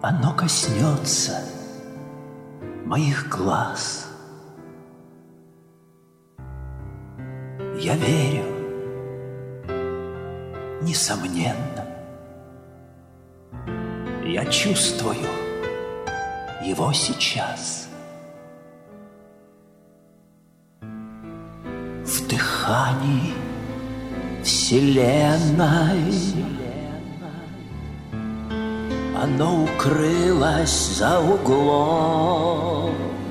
оно коснется моих глаз. Я верю, несомненно, я чувствую его сейчас. В дыхании вселенной оно укрылось за углом.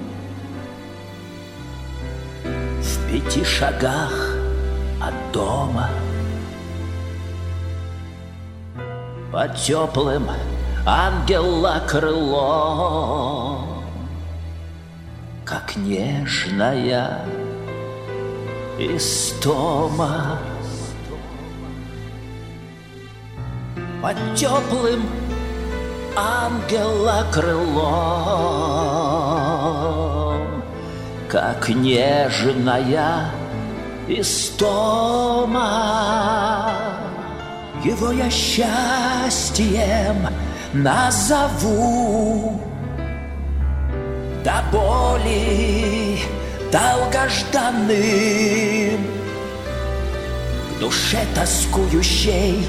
В 5 шагах от дома, под теплым ангела крылом, как нежная истома. Под теплым ангела крылом, как нежная истома. Его я счастьем назову, до боли долгожданным, к душе тоскующей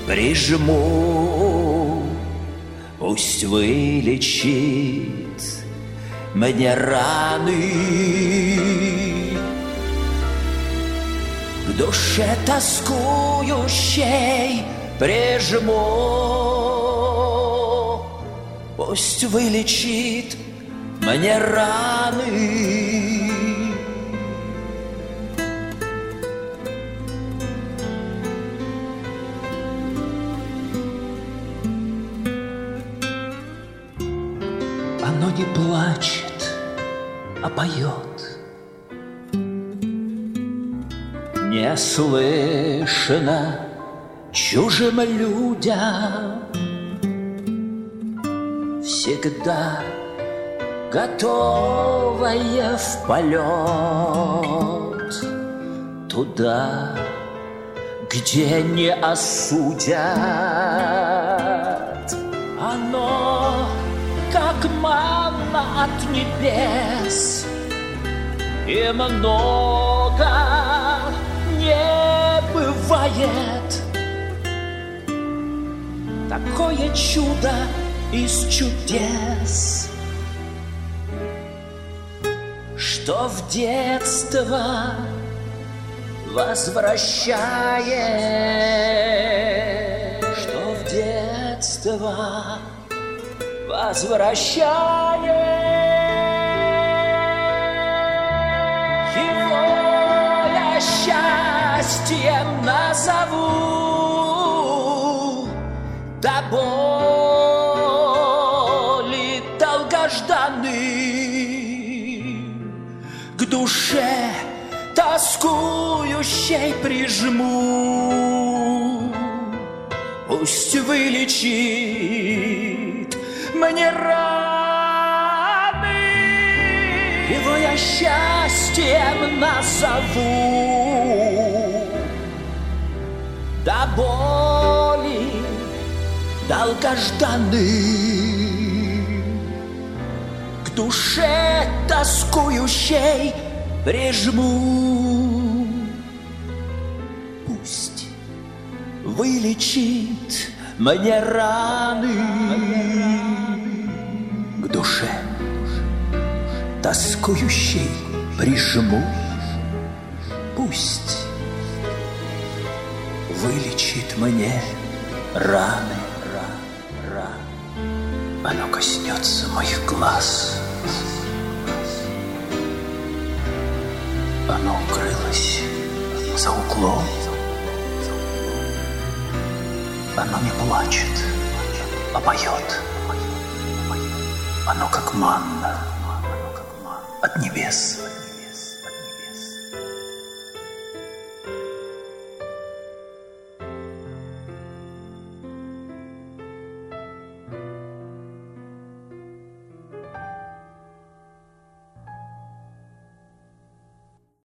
прижму. Пусть вылечит мне раны, к душе тоскующей прижму. Пусть вылечит мне раны. Оно не плачет, а поет. Не слышно чужим людям, всегда готовая в полет туда, где не осудят. Оно как манна от небес, и много не бывает. Такое чудо из чудес, что в детство возвращает, что в детство возвращает. Его я счастьем назову, до боли долгожданным, к душе тоскующей прижму. Пусть вылечит мне раны, его я счастьем назову, до боли долгожданным, к душе тоскующей прижму. Пусть вылечит мне раны, к душе тоскующей прижму. Пусть вылечит мне раны. Оно коснется моих глаз. Оно укрылось за углом. Оно не плачет, а поет. Оно как манна от небес.